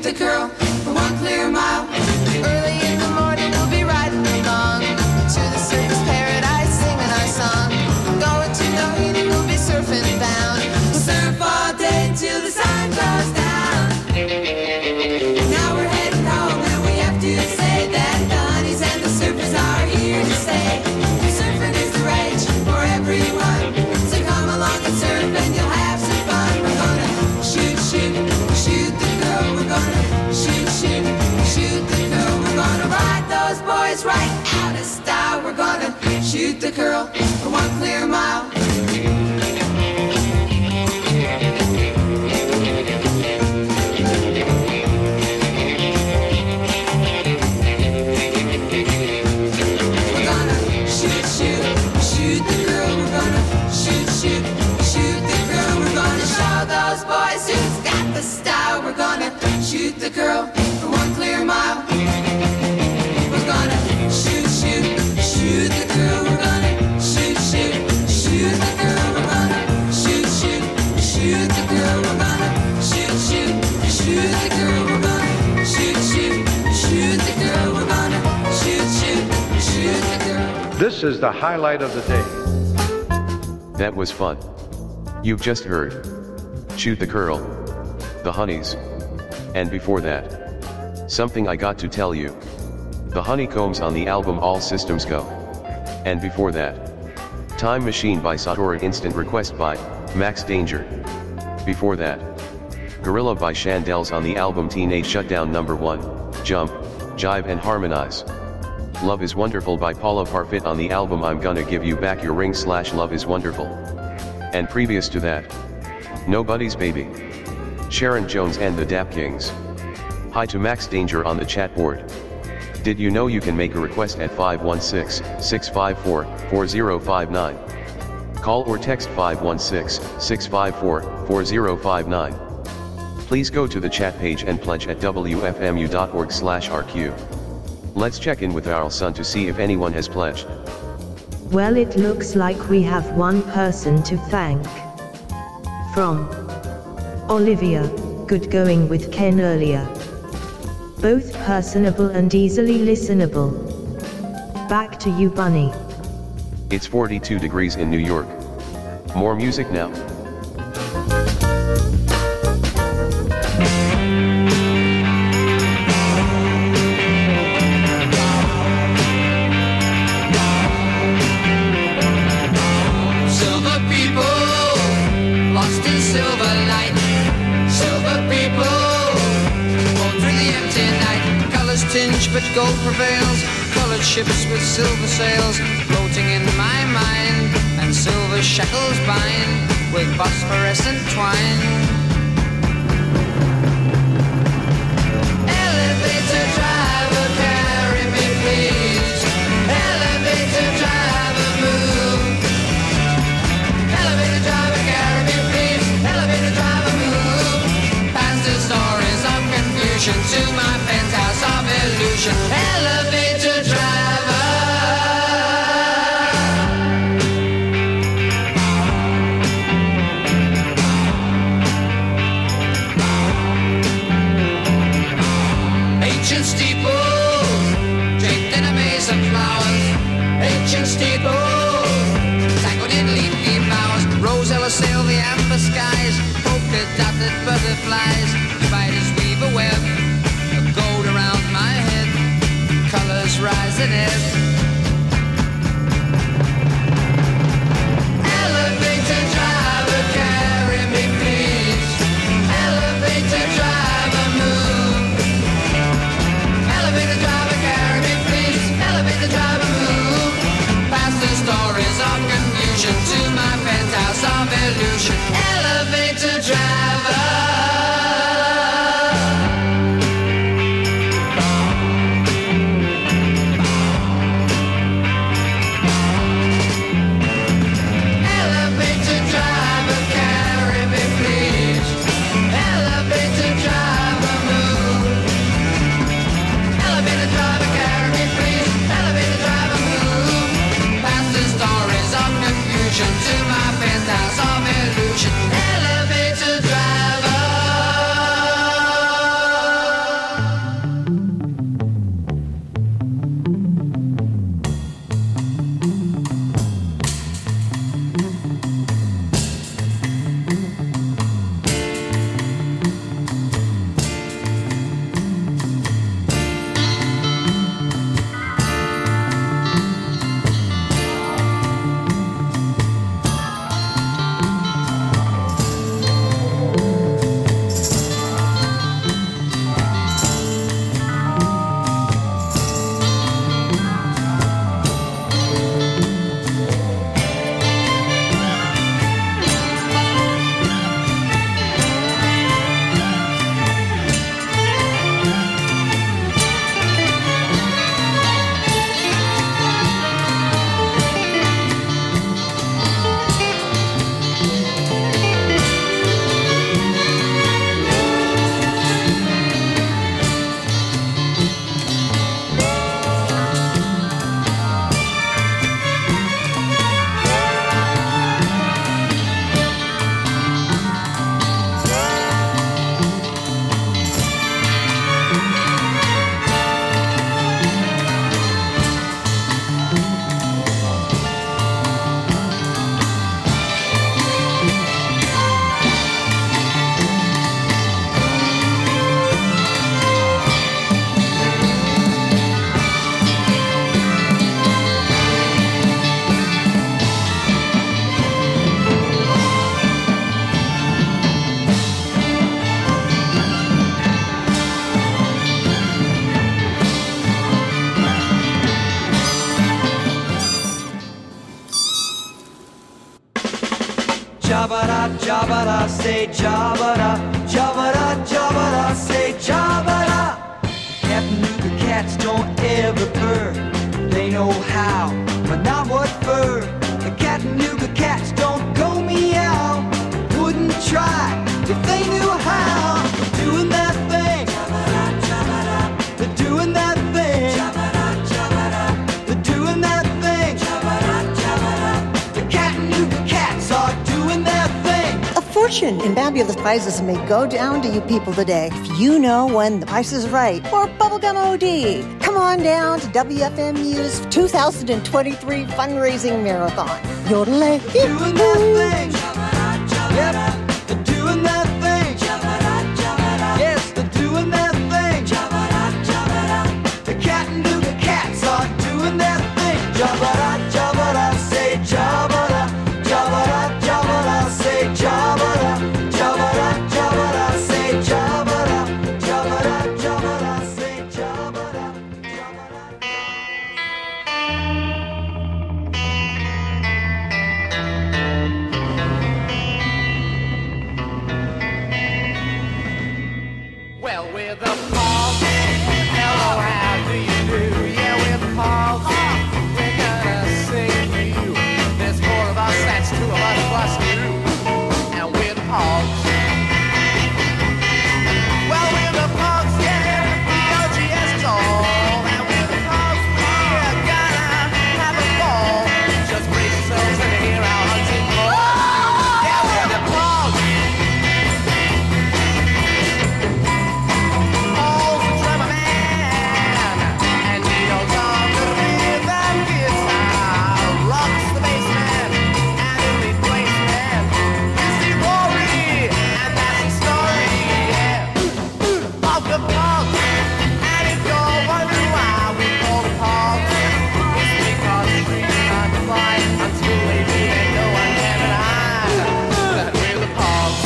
the curl for 1 clear mile. Early in the morning we'll be riding along to the circus paradise, singing our song. Going to Doheny, we'll be surfing bound. We'll surf all day till the sun goes down. Now we're heading home and we have to say that the honeys and the surfers are here to stay. Surfing is the rage for everyone, so come along and surf and you'll have some fun. We're gonna shoot, shoot, shoot the girl. We're gonna shoot, shoot, shoot the girl. We're gonna ride those boys right out of style. We're gonna shoot the curl for 1 clear mile. Shoot the girl for 1 clear mile. We're gonna shoot, shoot, shoot the girl. We're gonna shoot, shoot, shoot the girl. We're gonna shoot, shoot, shoot the girl. We're gonna shoot, shoot, shoot the girl. We're gonna shoot, shoot, shoot the girl. We're gonna shoot, shoot, shoot the girl. This is the highlight of the day. That was fun. You've just heard Shoot the Curl, The Honeys. And before that, something I got to tell you. The Honeycombs on the album All Systems Go. And before that, Time Machine by Satora, Instant Request by Max Danger. Before that, Gorilla by Shandells on the album Teenage Shutdown No. 1, Jump, Jive and Harmonize. Love is Wonderful by Paula Parfit on the album I'm Gonna Give You Back Your Ring / Love is Wonderful. And previous to that, Nobody's Baby, Sharon Jones and the Dap Kings. Hi to Max Danger on the chat board. Did you know you can make a request at 516-654-4059? Call or text 516-654-4059. Please go to the chat page and pledge at wfmu.org/rq. Let's check in with our son to see if anyone has pledged. Well, it looks like we have one person to thank. From Olivia, good going with Ken earlier. Both personable and easily listenable. Back to you, Bunny. It's 42 degrees in New York. More music now. Silver people, lost in silver light. Silver people, born through the empty night. Colors tinge but gold prevails. Colored ships with silver sails, floating in my mind. And silver shackles bind with phosphorescent twine. Elevator driver, carry me please. Elevator driver, move. Elevator driver, carry me please. Elevator driver, move. Past the stories of confusion to my penthouse of illusion. Elevator driver. Ancient steeples, draped in a maze of flowers. Ancient steeples, tangled in leafy bowers. Rosella sail the amber skies, polka-dotted butterflies. Spiders weave a web of gold around my head. Colors rise and ebb. Elevator driver, carry me please. Elevator driver, move. Elevator driver, carry me please. Elevator driver, move. Past the stories of confusion to my penthouse of illusion. Elevator driver. Jabba-da, jabba-da, say jabba-da, jabba-da, jabba-da, say jabba-da. Chattanooga cats don't ever purr. They know how, but not what for. The Chattanooga cats don't go meow. Wouldn't try if they knew how. They're doing that thing. They're doing that thing. They're doing that thing. The Chattanooga cats are doing that thing. A fortune in fabulous prizes may go down to you people today if you know when the price is right or Bubblegum OD. Come on down to WFMU's 2023 fundraising marathon. Yodelay. Doing that thing. Yep, they're doing that thing. Yes, they're doing that thing. The Chattanooga cats are doing that thing. Jabba-da, jabba-da, say jabba-da, jabba-da, jabba-da, say jabba-da, jabba-da, jabba-da, say jabba-da, jabba-da, jabba-da, say jabba-da, jabba-da. Well, with the pulse, hello, how do you do? Yeah, with the pulse, we're gonna sing for you. There's four of us, that's two of us plus you. And with the pulse, well, with the pulse, yeah, the OGS toll. And with the pulse, we're gonna have a ball. Just brace yourselves and hear our hunting call. Yeah, with the pulse. Paul's the drummer man, and he knows on the rhythm guitar. Rocks the bassman, and the replacement is Steve Rory, and that's the story, yeah, of the pulse. And if you're wondering why we call the pulse, it's because trees can't fly until they leave, and no one can deny that we're the pulse.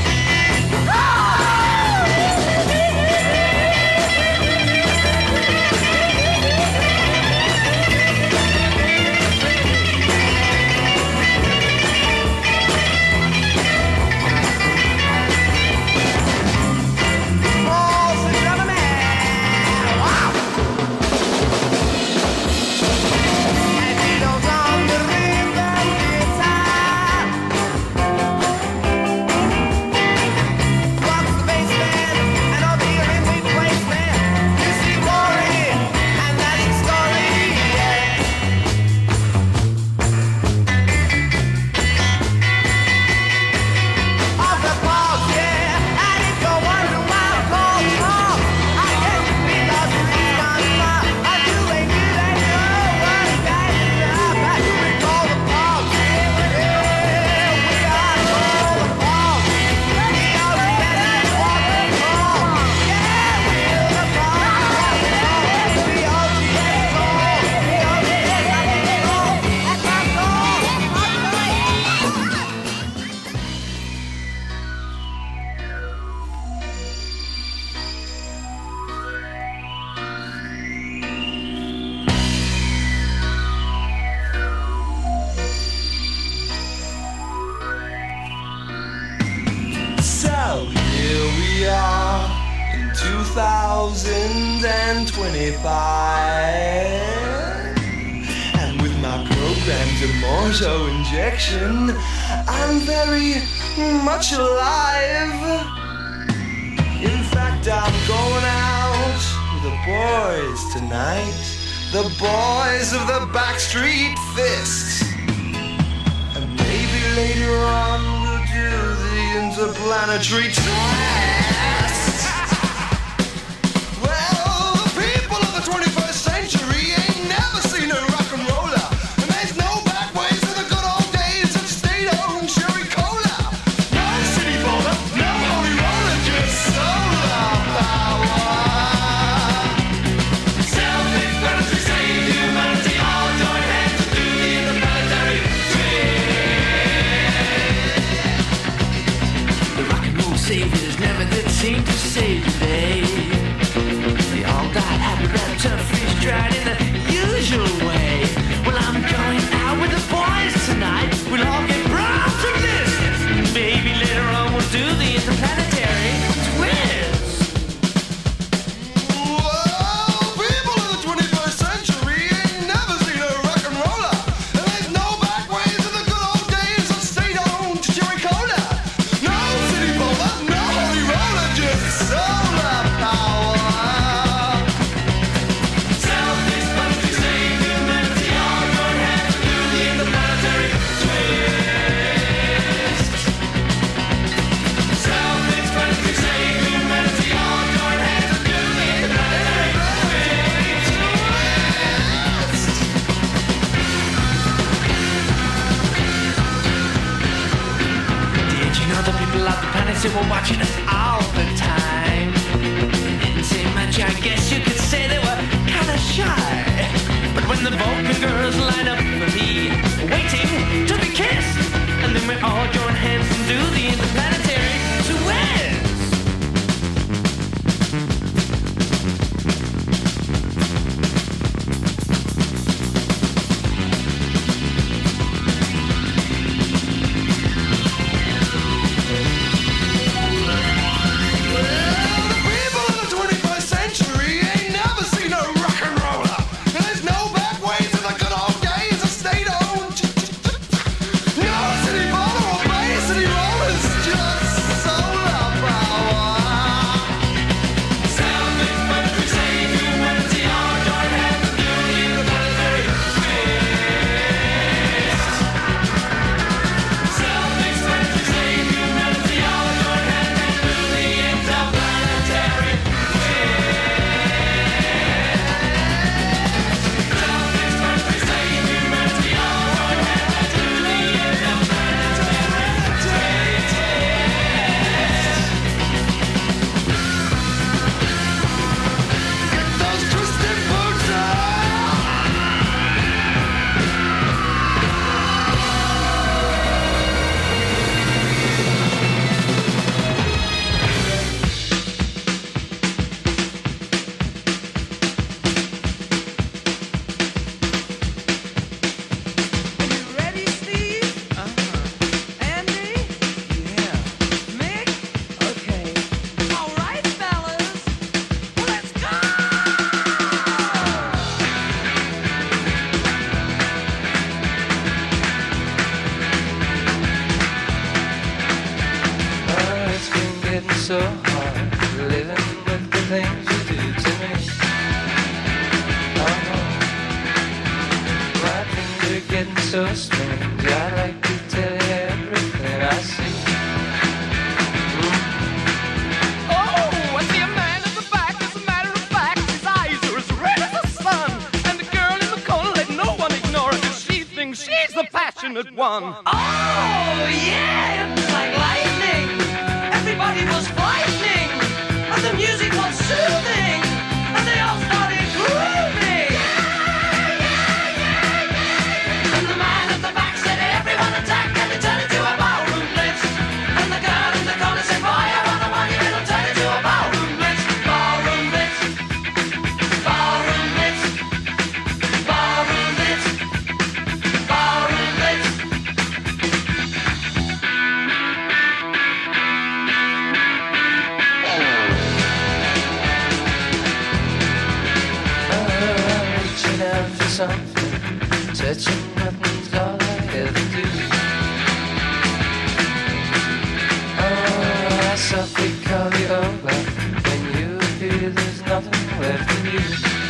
Paul's the drummer man, wow! And he knows on the rhythm guitar. Rocks the bassman, and all the in replacement. You see Rory, and that's the story, yeah. Of the pulse, yeah. And if you're wondering why I call it pulse, I guess it's because the trees can't fly until they do, they know what it's got to do. We call the pulse, yeah, we are called the pulse. The OGS is what we call, yeah, we're the pulse. The OGS is all, the OGS is all, that's our goal. So here we are in 2025, and with my programmed Immorto injection, I'm very much alive. In fact, I'm going out with the boys tonight, the boys of the Backstreet Fist. And maybe later on we'll do the interplanetary test. Well, the people of the 21st century ain't never seen a rock and roller. And there's no back ways to the good old days of state-owned cherry cola. No city bowler, no holy roller, just solar power. Self-explanatory, save humanity, all join hands to do the interplanetary The rock and roll saviors never did seem to save the day. They all died happy, wrapped up, freeze-dried in the usual way. Well, I'm going out with the boys tonight. We'll all get brought to this people out the panics and were watching us all the time. They didn't say much, I guess you could say they were kinda shy. But when the Vulcan girls line up for me, waiting to be kissed, and then we all join hands and do the interplanetary Suez. So hard living with the things you do to me. My things are getting so strange. I like to tell you everything I see. Oh, I see a man in the back. As a matter of fact, his eyes are as red as the sun. And the girl in the corner, let no one ignore her, 'cause she thinks she's the passionate one. Oh, yeah, it was like lightning. Everybody was frightening, and the music was soothing, and they all started grooving. And the man at the back said, everyone attack, and it turned into a ballroom blitz. And the girl in the corner said, boy, I wanna want you, it'll turn into a ballroom blitz. Ballroom blitz, ballroom blitz, ballroom blitz, ballroom blitz. Reaching out for something, touching nothing's all I ever do. Oh, I softly call you over when you feel there's nothing left of you.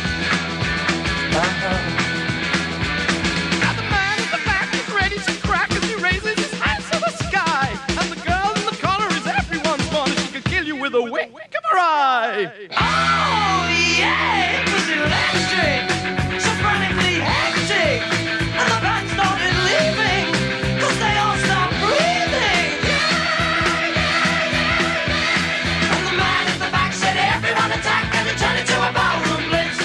Now the man in the back is ready to crack as he raises his hands to the sky. And the girl in the corner is everyone's one, and she could kill you with a wink of her eye. Oh, yeah, it was electric, so frantically hectic, and the band started leaving, 'cause they all stopped breathing. And the man at the back said, everyone attack, and it turned into a ballroom blitz.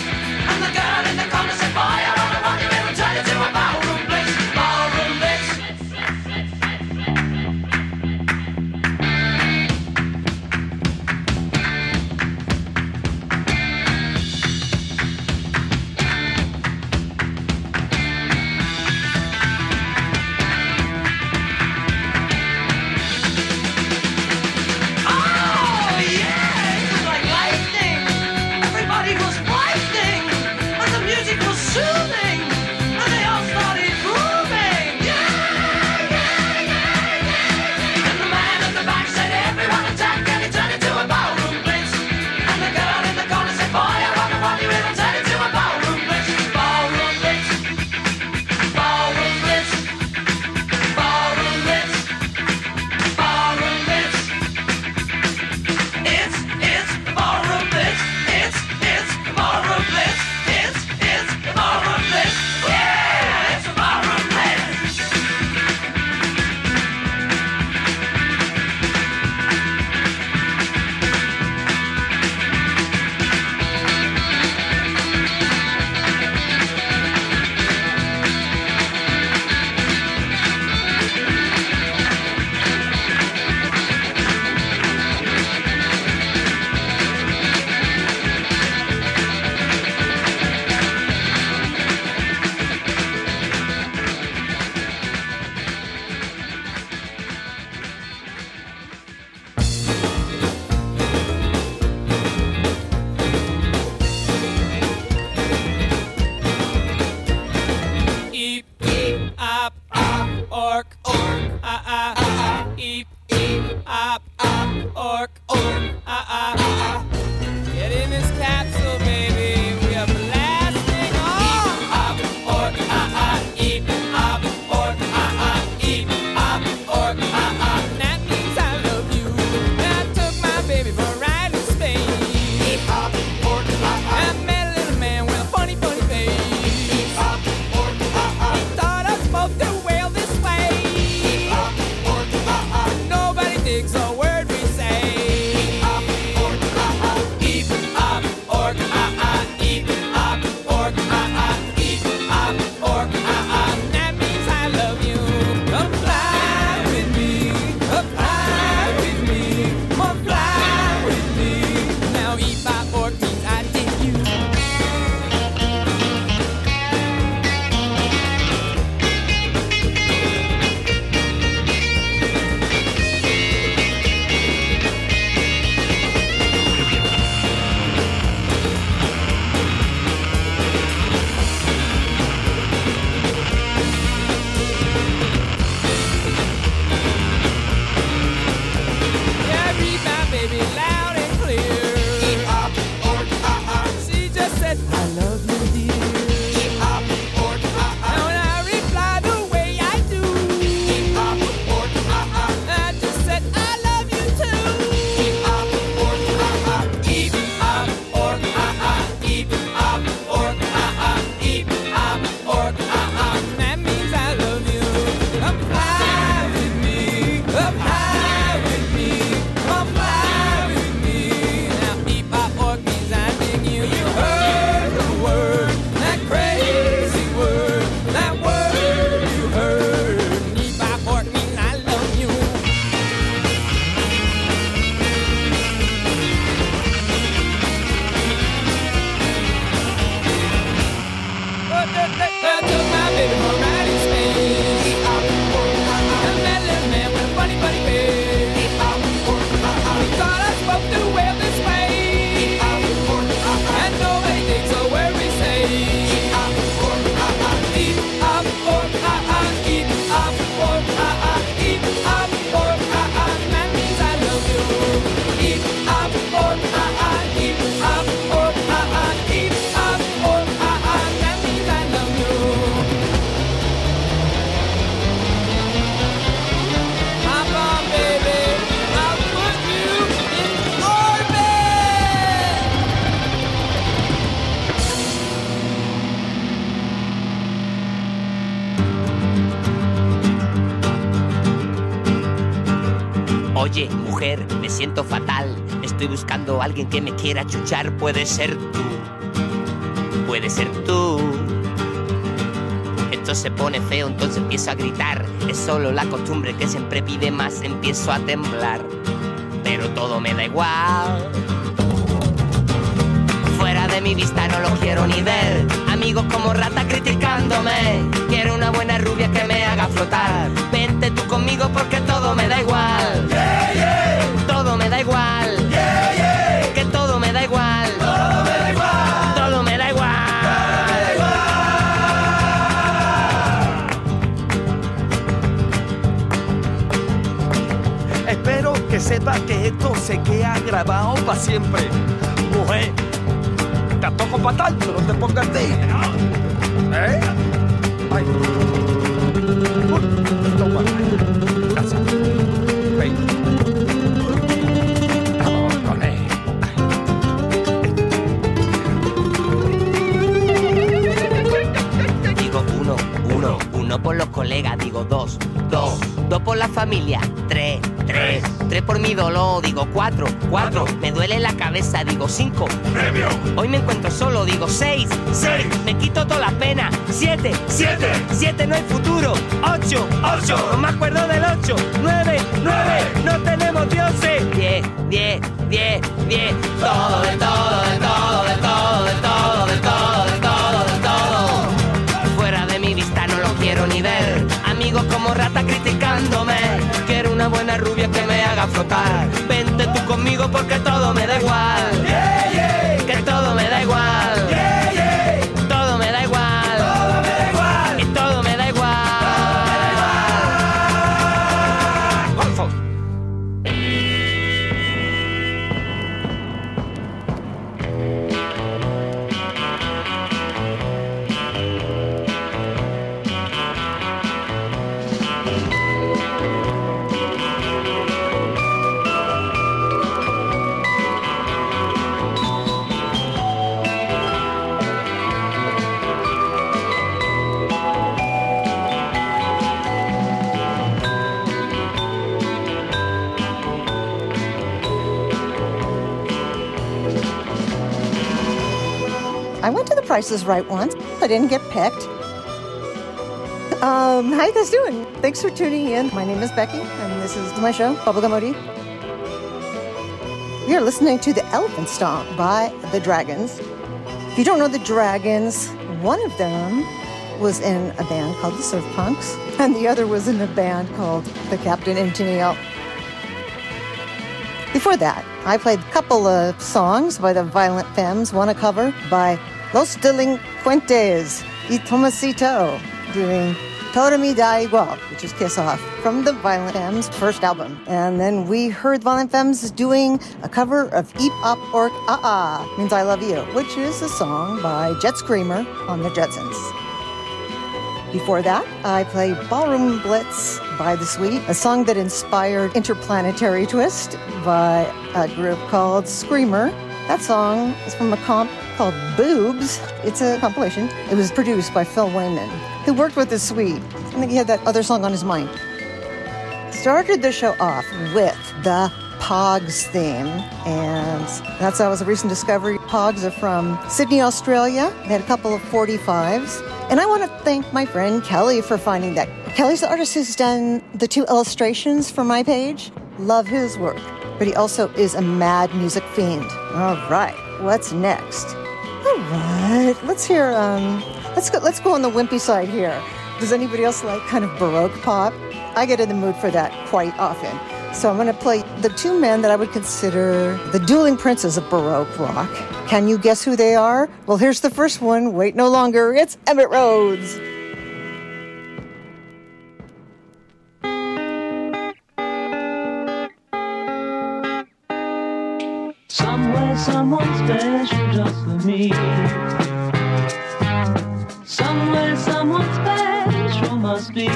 eep, op, ork, Get in this capsule, baby. We are blasting off. Ork, eep, op, ork, eep, op, ork, That means I love you. I took my baby for a ride in Spain. Eep, op, ork, I met a little man with a funny, funny face. Eep, op, ork, he taught us both to wail this way. Eep, op, ork, nobody digs a word we say. Eep, op, ork, eep, op, ork, eep, op, ork, eep, op, ork, That means I love you. Come fly with me, come fly with me, come fly with me. Now eep, op, ork means I dig you. Yeah, read my baby loud and clear. Eep, op, ork, she just said, I love you, dear. Eep, op, ork, and when I reply the way I do, eep, op, ork, I just said, I love you too. Eep, op, ork, eep, op, ork, eep, op, ork, eep, op, ork, That means I love you. Come fly with me, come fly with me, come fly with me. Now eep, op, ork means I dig you. You heard the word, that crazy word, that word you heard. Eep, op, ork means I love you. I took my baby for a ride in Spain. I met a little man with a funny, funny face. He taught us both to wail this way. And nobody digs a word we say. Eep, op, ork, eep, op, ork, eep, op, ork, eep, op, ork, That means I love you. Eep, op, ork, eep, op, ork, eep, op, ork, That means I love you. Hop on, baby, I'll put you in orbit. Oye, mujer, me siento fatal. Estoy buscando a alguien que me quiera chuchar. Puede ser tú. Puede ser tú. Esto se pone feo, entonces empiezo a gritar. Es solo la costumbre que siempre pide más. Empiezo a temblar, pero todo me da igual. Fuera de mi vista no lo quiero ni ver. Amigos como rata criticándome. Quiero una buena rubia que me haga flotar. Vente tú conmigo porque todo me da igual. Todo me da igual. Que todo me da igual. Todo me da igual. Todo me da igual. Espero que sepa que esto se queda grabado para siempre. Mujer, te toco fatal, pero no te pongas de ahí. ¿Eh? Ay. Toma. Casa. Ven. Vamos con él. Digo uno por los colegas. Digo dos por la familia. Tres por mi dolor. Digo cuatro. Me duele la cabeza. Digo 5. Premio. Hoy me encuentro solo. Digo 6. Me quito toda la pena. 7. 7 no hay futuro. 8. No me acuerdo del 8. 9. No tenemos dioses. 10. Todo del todo. Fuera de mi vista no lo quiero ni ver. Amigos como rata criticándome. Quiero una buena rubia que me haga flotar. Vente tú conmigo porque todo me da igual. Que todo me da igual. Todo me da igual. Y todo me da igual. Price is Right once. I didn't get picked. How you guys doing? Thanks for tuning in. My name is Becky, and this is my show, Bubblegum OD. You're listening to The Elephant Stomp by The Dragons. If you don't know The Dragons, one of them was in a band called the Surf Punks, and the other was in a band called the Captain and Tennille. Before that, I played a couple of songs by the Violent Femmes, one a cover by Los Delincuentes y Tomasito, doing Toda Mi Da Igual, which is Kiss Off, from the Violent Femmes' first album. And then we heard Violent Femmes doing a cover of Eep Op Ork Ah Ah, Means I Love You, which is a song by Jet Screamer on the Jetsons. Before that, I played Ballroom Blitz by The Sweet, a song that inspired Interplanetary Twist by a group called Screamer. That song is from a comp called Boobs. It's a compilation. It was produced by Phil Wayman, who worked with The Sweet. I think he had that other song on his mind. Started the show off with the Pogs theme, and that's a recent discovery. Pogs are from Sydney, Australia. They had a couple of 45s. And I want to thank my friend Kelly for finding that. Kelly's the artist who's done the 2 illustrations for my page. Love his work. But he also is a mad music fiend. All right, what's next? All right, let's hear, let's go on the wimpy side here. Does anybody else like kind of Baroque pop? I get in the mood for that quite often. So I'm going to play the 2 men that I would consider the dueling princes of Baroque rock. Can you guess who they are? Well, here's the first one. Wait no longer. It's Emmett Rhodes. Somewhere, someone special just for me. Somewhere, someone special must be.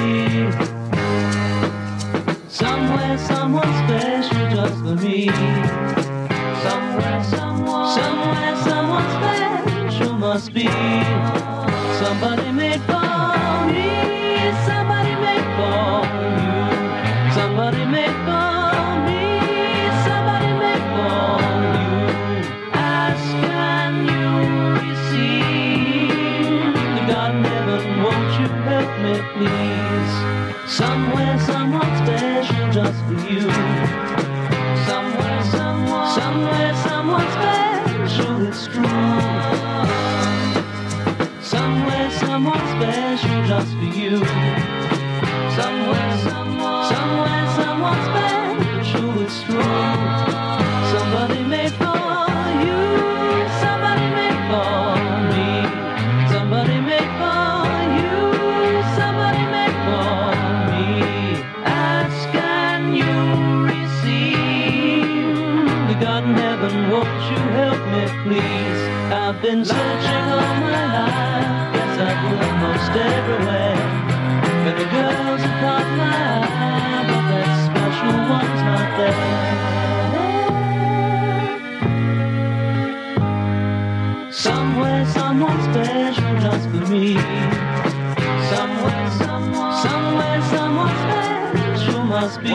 Somewhere, someone special just for me. Somewhere, someone special must be. Somebody made for me. Somebody made for you. Somebody made for me. Somebody made for you. Ask and you receive. God in heaven, won't you help me please? Somewhere, someone special just for you. Somewhere, someone special, it's true. Somewhere, someone special just for you. Somewhere, someone special, it's true. Somebody made for you. Somebody made for me. Somebody made for you. Somebody made for me. Ask and you receive. God in heaven, won't you help me please? I've been searching all my life. Yes, I've looked most everywhere. But the girls have caught my eye, but that special one's not there. Somewhere, someone special just for me. Somewhere, someone special must be.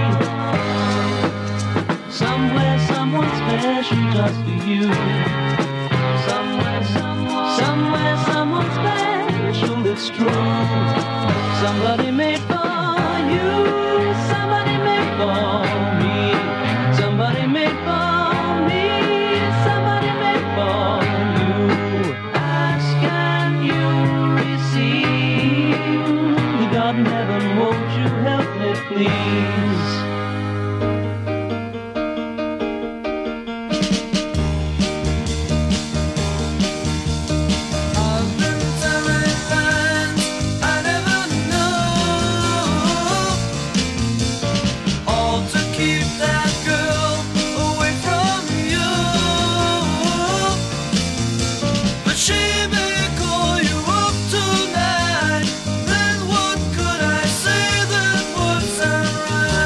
Somewhere, someone special just for you. Somewhere, someone special, it's true. Somebody made for you. Somebody made for me. Somebody made for me. Somebody made for you. Ask and you receive. God in heaven, won't you help me please? Then what could I say that would sound right?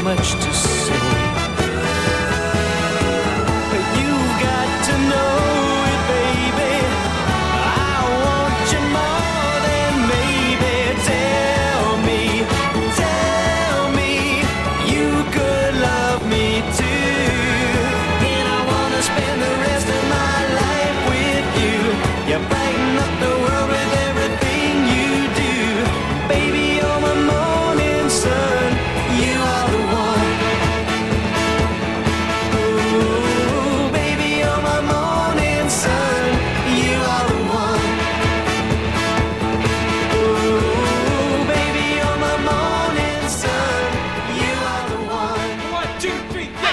much to say. You've got to know it, baby. I want you more than maybe. Tell me you could love me too. And I wanna spend the rest of my life with you. You brighten up the world with everything you do. Baby, you're my morning sun. You are the one. Oh, baby, you're my morning sun. You are the one. Oh, baby, you're my morning sun. You are the one. 1, 2, 3, go.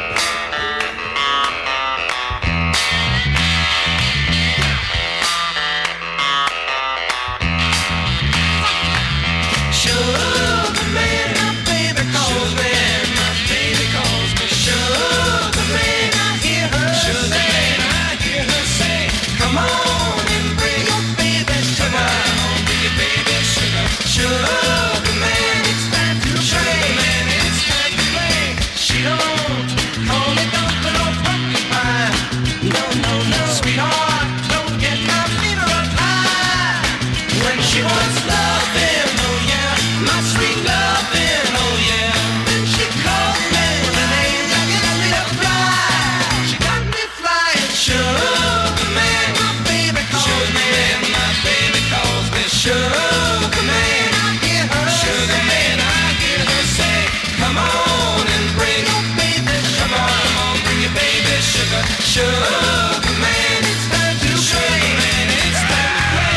Sugar man, my baby calls me. My baby calls me. Sugar man, I hear her say. I hear her say, come on and bring your baby sugar. Come on, bring your baby sugar. Sugar man, it's time to play. Man, it's time to play. She don't call me dumpling or porcupine. No, sweetheart, don't get my fever up high. When she wants loving, oh yeah, my sweet loving, oh yeah. Then she called me with a name that got me to fly. She got me flying. Sugar man, my baby calls me. My baby calls me. Sugar man, I hear her. Sugar man, I hear her say, come on and bring your baby sugar. Come on, bring your baby sugar. Sugar man, it's time to play. Man, it's time to play.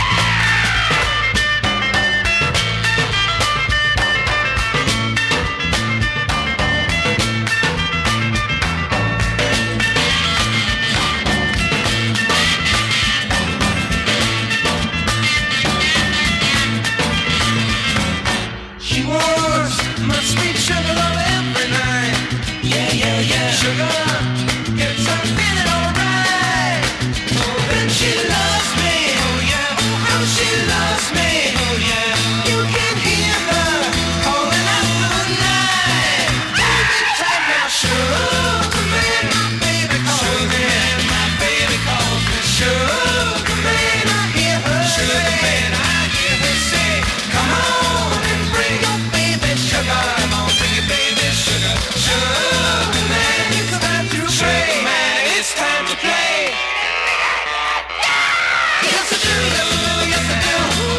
She wants my sweet sugar love every night. Yeah. Sugar gets her feeling alright. Oh, then she loves me. Oh yeah. How she loves me. Oh yeah. You can hear her calling out for the night. Baby, take now, sugar man, my baby calls me. My baby calls me. Sugar man, I hear her. Sugar man, I hear her say, come on and bring your baby sugar. Come on, bring your baby sugar. Sugar man, it's time to play. Sugar man, it's time to play. Yes I do, yes I do, yes I do.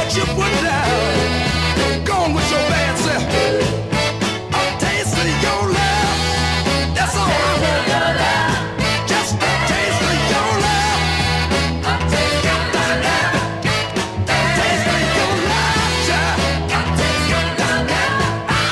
put your foot down. Go on with your bad self. A taste of your love. That's all I want. Just a taste of your love. A taste of your love. A taste of your love, child. A taste of your love.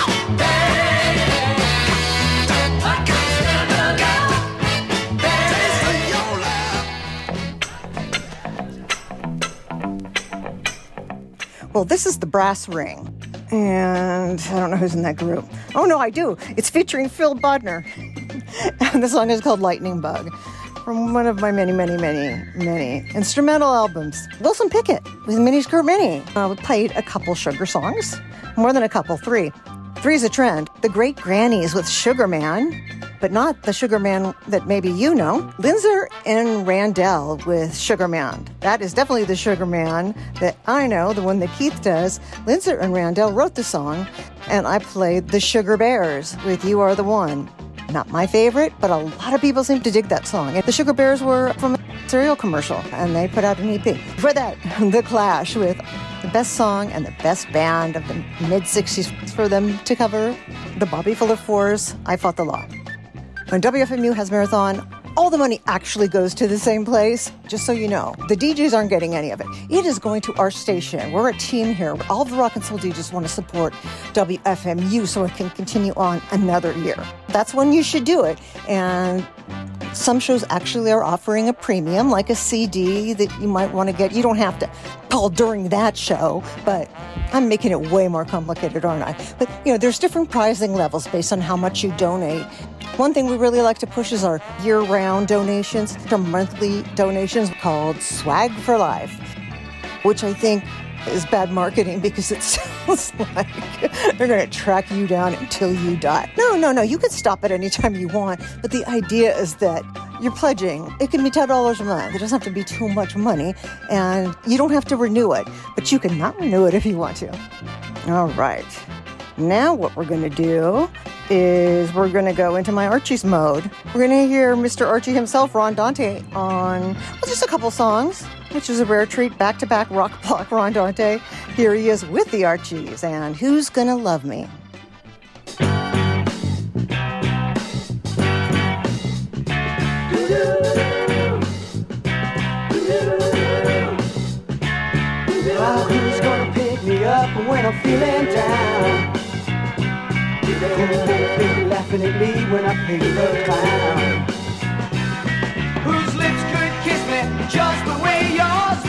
Well, this is the Brass Ring, and I don't know who's in that group. Oh, no, I do. It's featuring Phil Bodner, and the song is called Lightning Bug, from one of my many instrumental albums. Wilson Pickett with Mini Skirt Mini. We played a couple Sugar songs, more than a couple, 3. 3 is a trend. The Great Grannies with Sugar Man, but not the Sugar Man that maybe you know. Linzer and Randell with Sugar Man. That is definitely the Sugar Man that I know, the one that Keith does. Linzer and Randell wrote the song, and I played the Sugar Bears with You Are the One. Not my favorite, but a lot of people seem to dig that song. And the Sugar Bears were from a cereal commercial, and they put out an EP. For that, The Clash with the best song and the best band of the mid-60s for them to cover, the Bobby Fuller Fours, I Fought the Law. When WFMU has Marathon, all the money actually goes to the same place, just so you know. The DJs aren't getting any of it. It is going to our station. We're a team here. All the rock and soul DJs want to support WFMU so it can continue on another year. That's when you should do it. And some shows actually are offering a premium, like a CD that you might want to get. You don't have to call during that show, but I'm making it way more complicated, aren't I? But, there's different pricing levels based on how much you donate. One thing we really like to push is our year-round donations, our monthly donations called Swag for Life, which I think is bad marketing because it sounds like they're going to track you down until you die. No. You can stop it anytime you want, but the idea is that you're pledging. It can be $10 a month. It doesn't have to be too much money, and you don't have to renew it, but you can not renew it if you want to. All right. Now what we're going to do is we're going to go into my Archie's mode. We're going to hear Mr. Archie himself, Ron Dante, on just a couple songs, which is a rare treat, back-to-back rock block Ron Dante. Here he is with the Archies, and Who's Gonna Love Me? Who's gonna pick me up when I'm feeling down? Who won't be laughing at me when I play the clown? Whose lips could kiss me just the way yours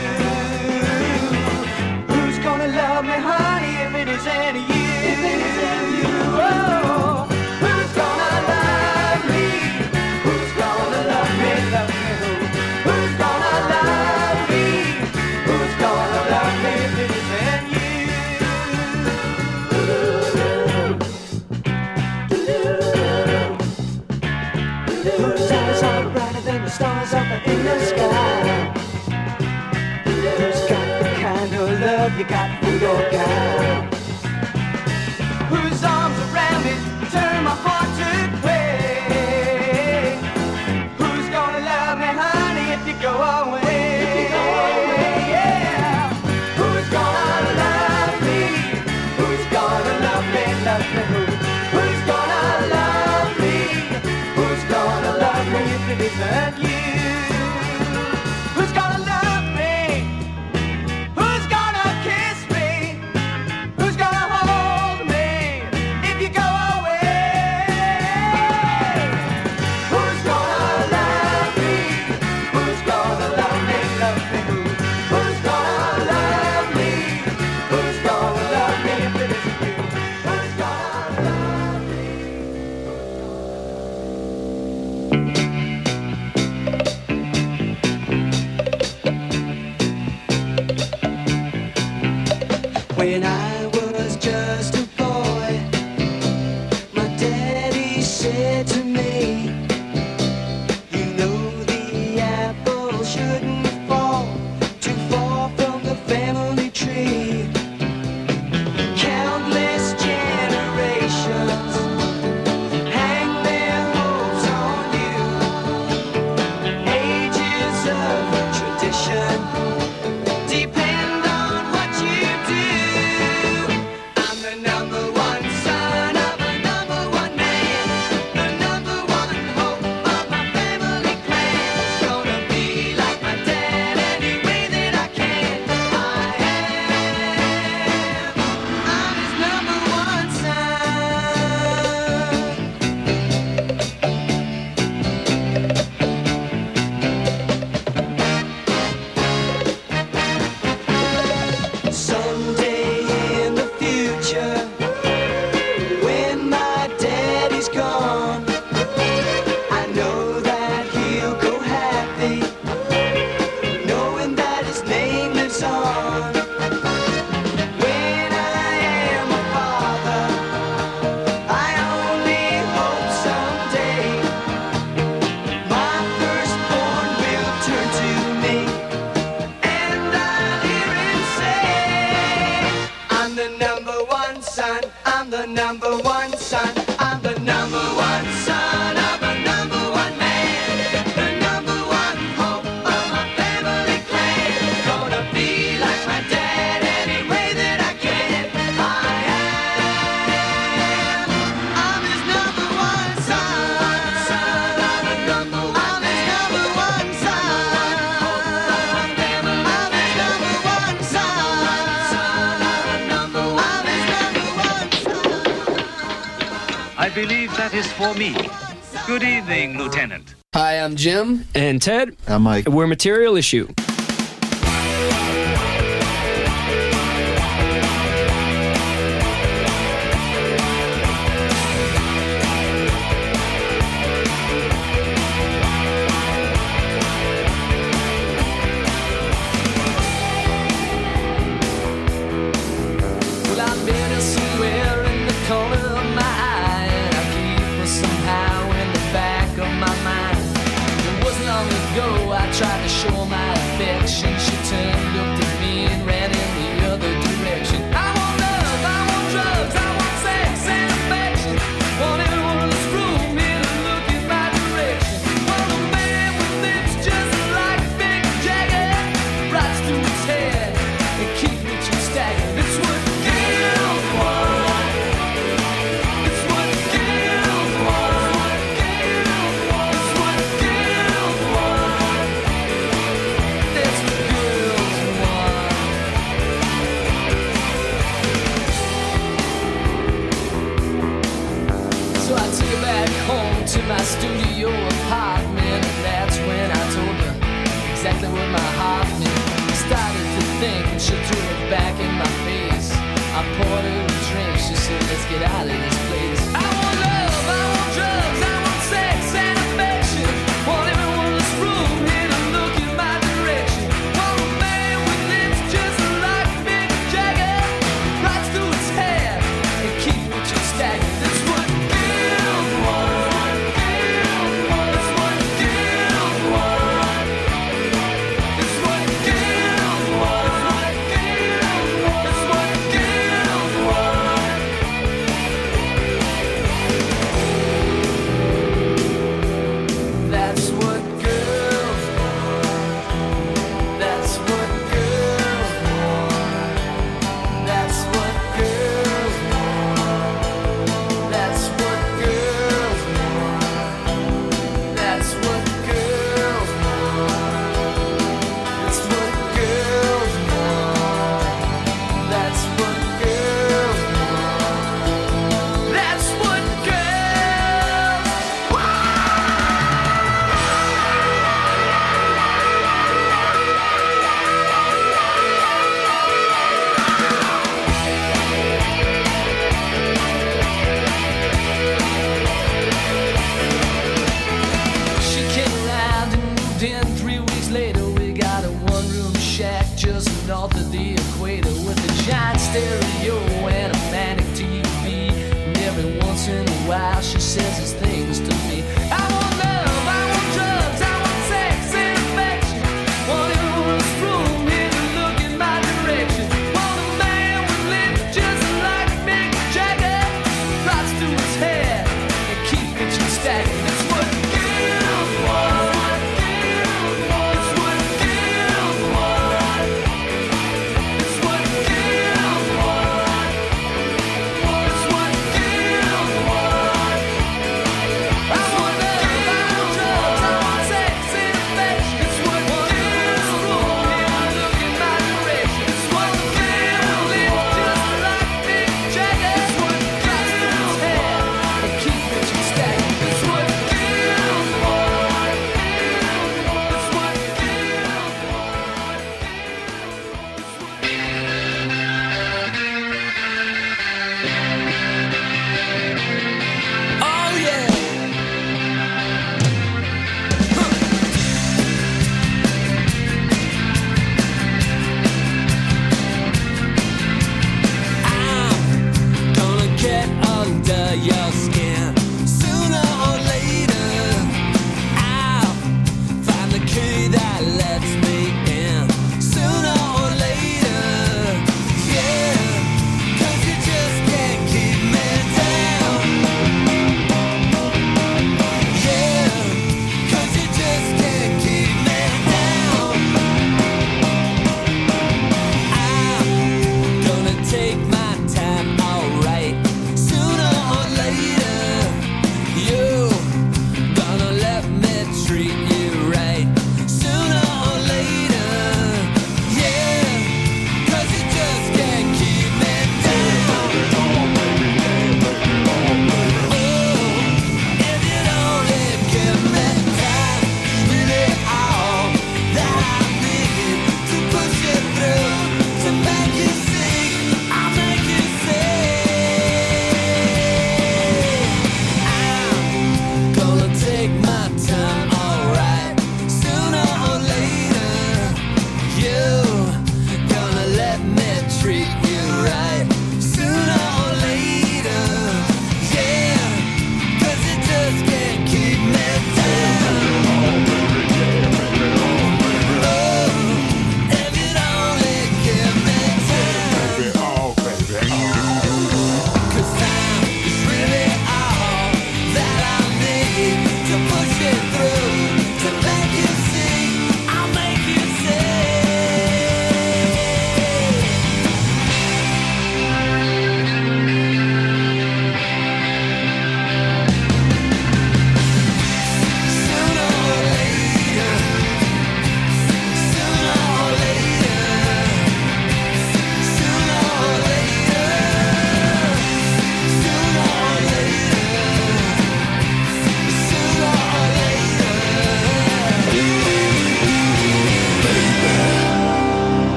do? Who's gonna love me, honey, if it isn't you? Oh, who's gonna love me? Who's gonna love me, love me? Who's gonna love me? Who's gonna love me if it isn't you? Whose eyes are brighter than the stars up in the sky? Who's got the kind of love you got for your guy? Whose arms around me turn my heart to quake? Who's gonna love me, honey, if you go away? Yeah. Who's gonna love me? Who's gonna love me, love me? Who's gonna love me? Who's gonna love me if it isn't you? Who's gonna love me? Who's gonna kiss me? Who's gonna hold me if you go away? Who's gonna love me? Who's gonna love me, love me? Who's gonna love me? Who's gonna love me if it isn't you? Who's gonna love me? When I was just a boy, my daddy said to me, you know the apple shouldn't fall too far from the family tree. Countless generations hang their hopes on you. Ages of tradition depend on what you I believe that is for me. Good evening, Lieutenant. Hi, I'm Jim. And Ted. I'm Mike. We're Material Issue. Tried to show my affection. She turned, looked at me and ran in the other direction. I want love, I want drugs, I want sex and affection. Want everyone in this room here to look in my direction. Want a man with lips just like Mick Jagger, rides through his head and keep me too staggered. It's what girls want. It's what girls want. It's what girls want. That's what girls want. So I took her back home to my studio apartment, and that's when I told her exactly what my heart meant. I started to think, and she threw it back in my face. I poured her a drink, she said, let's get out of this place. I want love, I want drugs, I want sex and affection. Want everyone in this room here to look in my direction. Want a man with lips just like Mick Jagger, rides through his hair and keep me too staggered. That's what girls want. That's what girls want. That's what girls want. That's what girls want. That's what girls want. That's what girls want. That's what girls want. That's what girls want. That's what girls want. That's what girls want. That's what girls want. That's what girls want. She came around and moved in 3 weeks later. We got a one-room shack just north of the equator with a giant stereo and a manic TV. And every once in a while she says these things to me. I want love, I want drugs, I want sex and affection. Want everyone in this room here to look in my direction. Want a man with lips just like Mick Jagger, rides through his hair and keep me too staggered. That's what girls want. It's what girls want. It's what girls want. It's what girls want.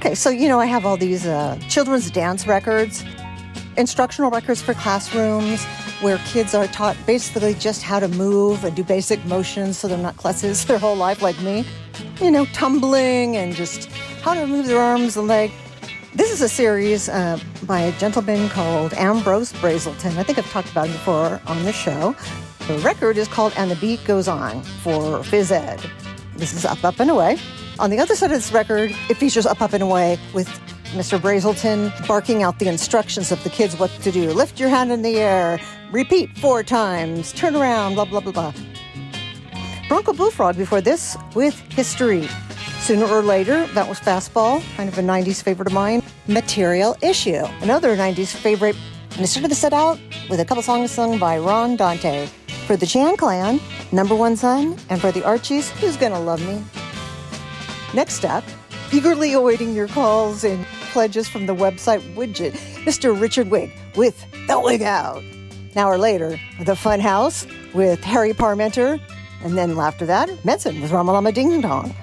Okay, so I have all these children's dance records, instructional records for classrooms where kids are taught basically just how to move and do basic motions so they're not klutzes their whole life like me. Tumbling and just how to move their arms and legs. This is a series by a gentleman called Ambrose Brazelton. I think I've talked about him before on the show. The record is called And the Beat Goes On for Phys Ed. This is Up, Up, and Away. On the other side of this record, it features Up, Up, and Away with Mr. Brazelton barking out the instructions of the kids what to do. Lift your hand in the air, repeat 4 times, turn around, blah, blah, blah, blah. Bronco Bullfrog before this with History. Sooner or Later, that was Fastball, kind of a 90s favorite of mine. Material Issue, another 90s favorite. And I started the set out with a couple songs sung by Ron Dante. For the Chan Clan, Number One Son, and for the Archies, Who's Gonna Love Me? Next up, eagerly awaiting your calls and pledges from the website widget, Mr. Richard Wig with The Wig Out. An hour later, The Fun House with Harry Parmenter, and then after that, Medicine with Ramalama Ding Dong.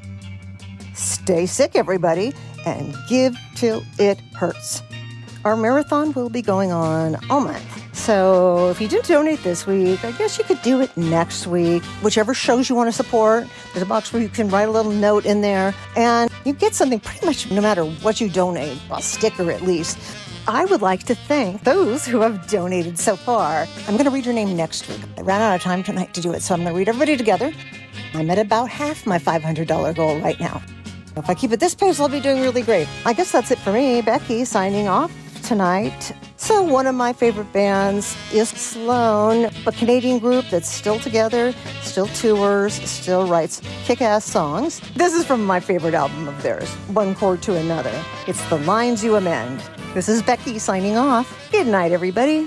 Stay sick, everybody, and give till it hurts. Our marathon will be going on all month. So if you didn't donate this week, I guess you could do it next week. Whichever shows you want to support, there's a box where you can write a little note in there, and you get something pretty much no matter what you donate, a sticker at least. I would like to thank those who have donated so far. I'm going to read your name next week. I ran out of time tonight to do it, so I'm going to read everybody together. I'm at about half my $500 goal right now. If I keep at this pace, I'll be doing really great. I guess that's it for me. Becky signing off tonight. So one of my favorite bands is Sloan, a Canadian group that's still together, still tours, still writes kick-ass songs. This is from my favorite album of theirs, One Chord to Another. It's The Lines You Amend. This is Becky signing off. Good night, everybody.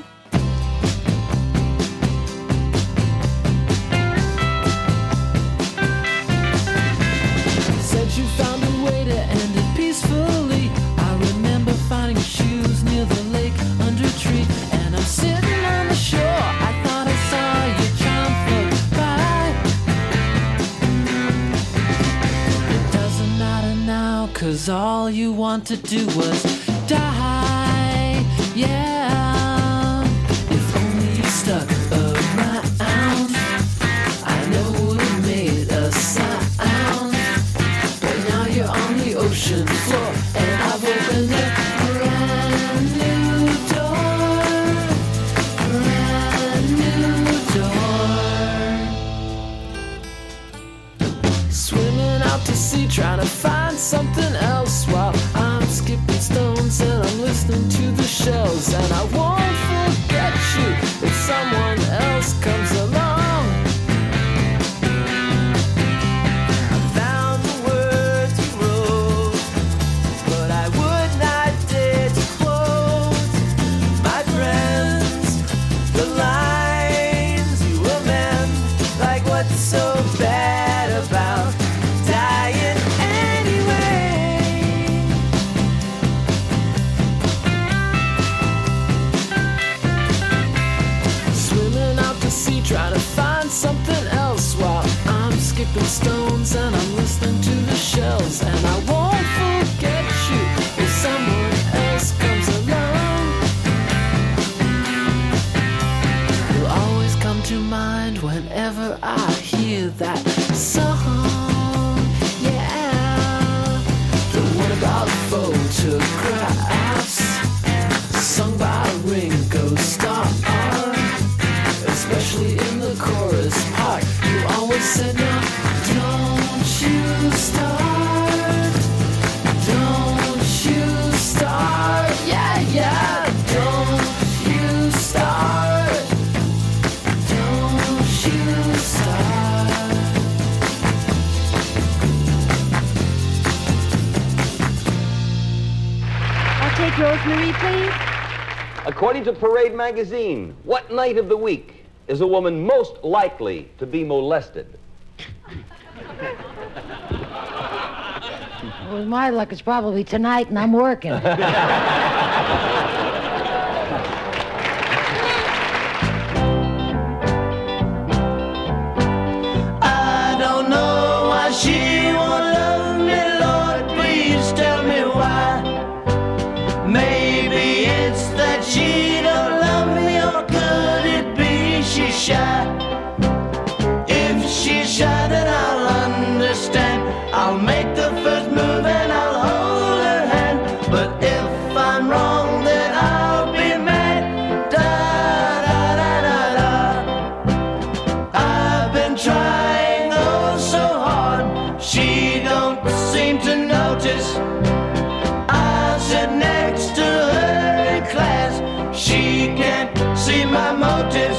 Said you found a way to end it peacefully. I remember finding shoes near the lake under a tree, and I'm sitting on the shore. I thought I saw your charm float by. It doesn't matter now, 'cause all you want to do was die. Yeah, if only you stuck around, I never would have made a sound. But now you're on the ocean floor, and I've opened a brand new door, brand new door. Swimming out to sea, trying to find something else while I'm skipping stones and I'm listening to the shells. And I won't forget you if someone else comes along. I found the words you wrote, but I would not dare to quote. My friends, the lines you amend, like what's so bad about dying anyway? Swimming out to sea, trying to find something else while I'm skipping stones and I'm listening to the shells. And I won't forget you if someone else comes along. You'll always come to mind whenever I hear that song. Yeah, the one about photographs sung by Ringo Starr, especially in the chorus part. You always said, no, don't you start, don't you start, yeah, yeah, don't you start, don't you start. I'll take Rosemary, please. According to Parade magazine, what night of the week is a woman most likely to be molested? Well, with my luck, it's probably tonight, and I'm working. I don't know why she won't love me, Lord, please tell me why. make the first move and I'll hold her hand. But if I'm wrong, then I'll be mad. Da da da da da. I've been trying oh so hard. She don't seem to notice. I sit next to her in class. She can't see my motives.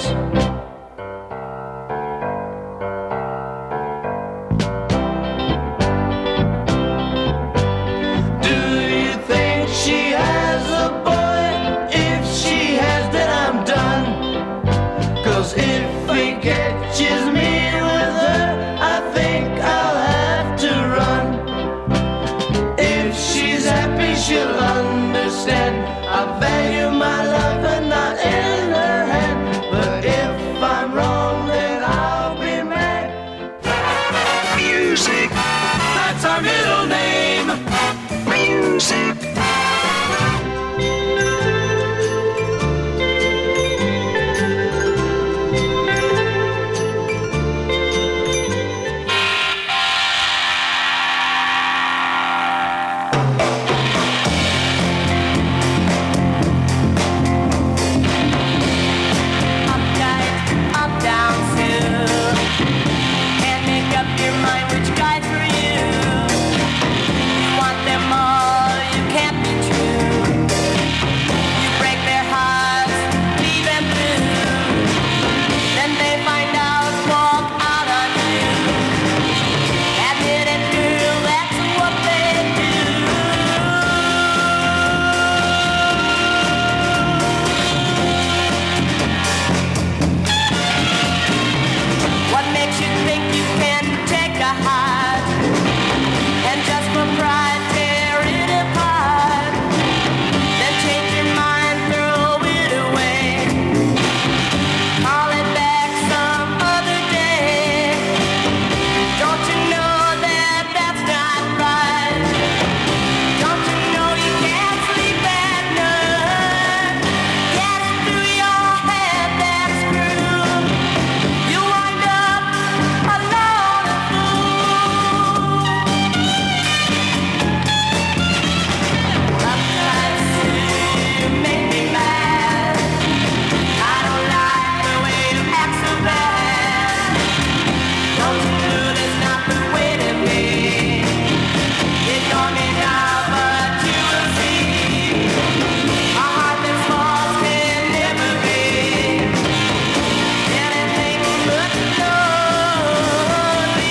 Do you think she has a boy? If she has, then I'm done. 'Cause if he catches me with her, I think I'll have to run. If she's happy, she'll understand. I value my love and not in her hand. But if I'm wrong, then I'll be mad. Music. That's our middle name. Music. Up, down, Sue. Can't make up your mind which guy's for you. You want them all, you can't be true. You break their hearts, leave them blue. Then they find out, walk out on you. Admit it, girl, that's what they do. What makes you think you can take a heart and just for pride tear it apart? Then change your mind, throw it away, call it back some other day. Don't you know that that's not right? Don't you know you can't sleep at night? Get it through your head, that's true. You wind up alone and fool. Uptight, you make me mad. I don't like the way you act so bad. Don't you know that's not the way to be? Ignore me now, but you will see. A heart that falls can never be anything but lonely.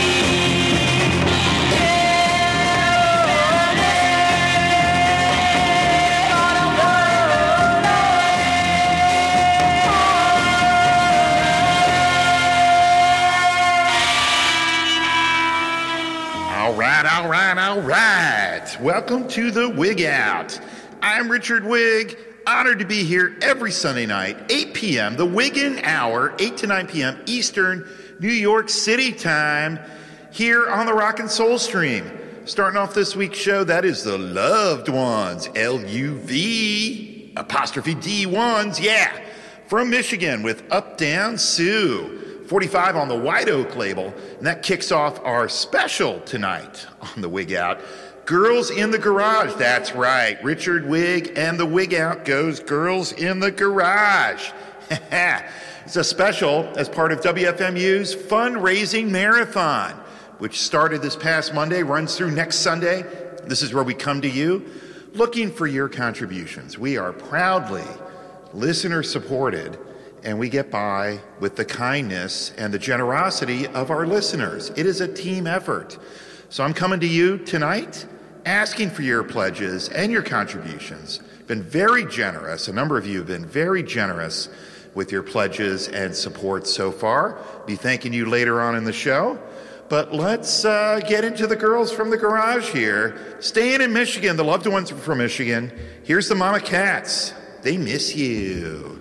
All right, all right, all right. Welcome to the Wig Out. I'm Richard Wig. Honored to be here every Sunday night, 8 p.m., the Wiggin' Hour, 8 to 9 p.m. Eastern, New York City time, here on the Rock and Soul Stream. Starting off this week's show, that is the Loved Ones, L-U-V, apostrophe D-Ones, yeah, from Michigan with Up, Down, Sue. 45 on the White Oak label, and that kicks off our special tonight on the Wig Out. Girls in the Garage, that's right. Richard Wig and the Wig Out goes Girls in the Garage. It's a special as part of WFMU's fundraising marathon, which started this past Monday, runs through next Sunday. This is where we come to you looking for your contributions. We are proudly listener supported, and we get by with the kindness and the generosity of our listeners. It is a team effort. So I'm coming to you tonight asking for your pledges and your contributions. Been very generous. A number of you have been very generous with your pledges and support so far. Be thanking you later on in the show. But let's get into the Girls from the Garage here. Staying in Michigan, the Loved Ones from Michigan. Here's the Mama Cats. They miss you.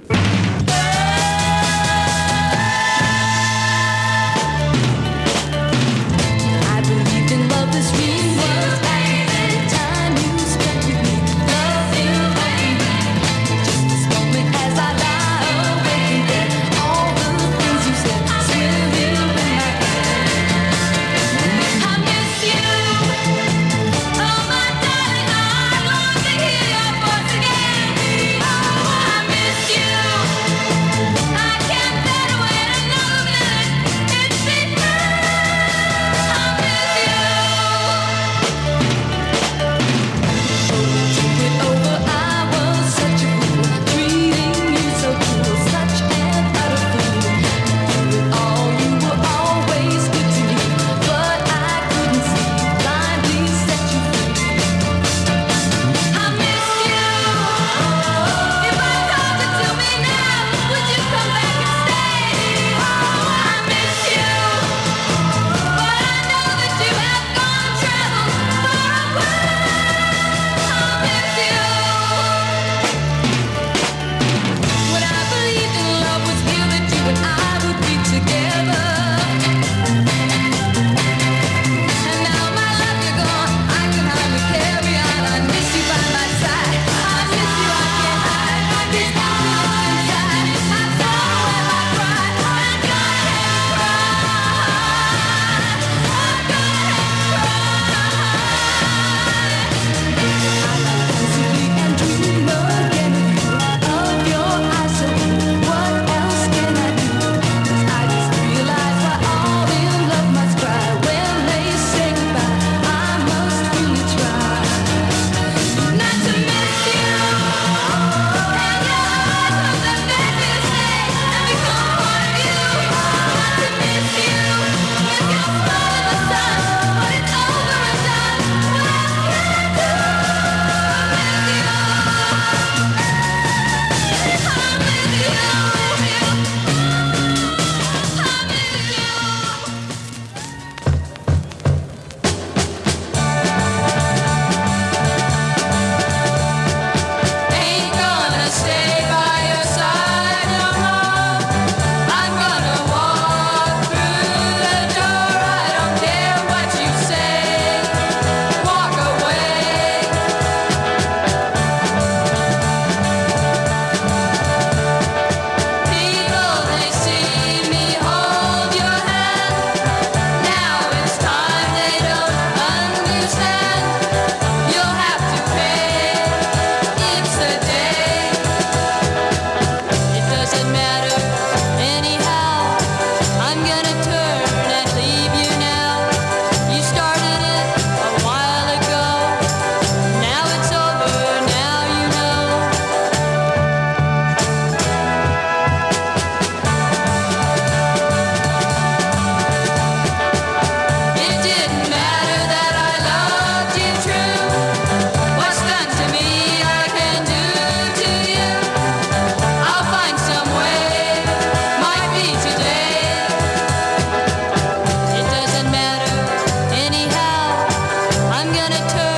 I believed in love, this dream was back in the time you spent with me. Love you and me. Just this moment as I lie awake and get all the things you said swim in my head. I miss you. gonna turn